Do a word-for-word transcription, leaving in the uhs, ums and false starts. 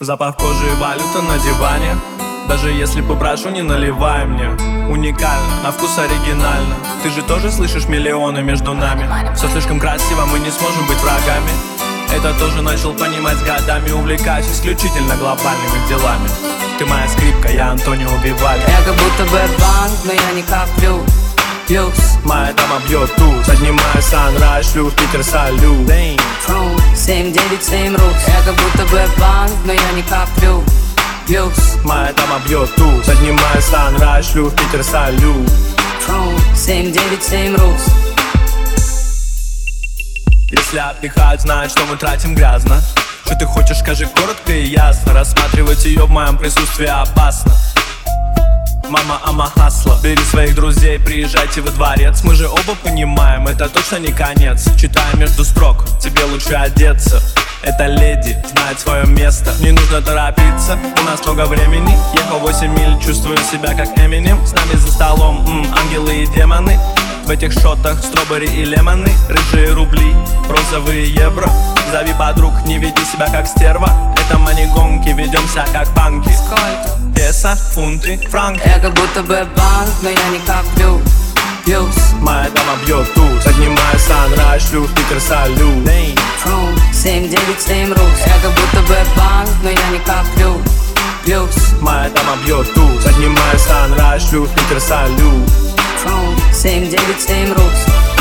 Запах кожи и валюта на диване. Даже если попрошу, не наливай мне. Уникально, на вкус оригинально. Ты же тоже слышишь миллионы между нами. Все слишком красиво, мы не сможем быть врагами. Это тоже начал понимать с годами. Увлекаюсь исключительно глобальными делами. Ты моя скрипка, я Антонио Вивальди. Я как будто бы банк, но я не коплю. Люкс, моя дама бьет туз. Поднимаю санрайз, шлю в Питер салют. семь девять семь рус. Я как будто бы банк, но я не коплю. Люкс, моя дама бьет туз. Поднимаю санрайз, шлю в Питер салют. семь девять семь рус. Если отдыхают, знают, что мы тратим грязно. Что ты хочешь, скажи коротко и ясно. Рассматривать ее в моем присутствии опасно. Мама, ама, хасла. Бери своих друзей, приезжайте во дворец. Мы же оба понимаем, это точно не конец. Читаю между строк, тебе лучше одеться. Эта леди знает свое место. Не нужно торопиться, у нас много времени. Ехал восемь миль, чувствую себя как Эминем. С нами за столом м, ангелы и демоны. В этих шотах стробери и лемоны. Рыжие рубли, розовые евро. Зови подруг, не веди себя как стерва. Это мани-гонки, ведемся как банки. Сколько? Песо, фунты, франки. Я как будто бы банк, но я не коплю. Люкс, моя дама бьет туз. Поднимаю санрайз, шлю в Питер салют. семь девять семь рус. Я как будто бы банк, но я не коплю. Люкс, моя дама бьет туз. Поднимаю санрайз, шлю в Питер салют. семь девять семь рус.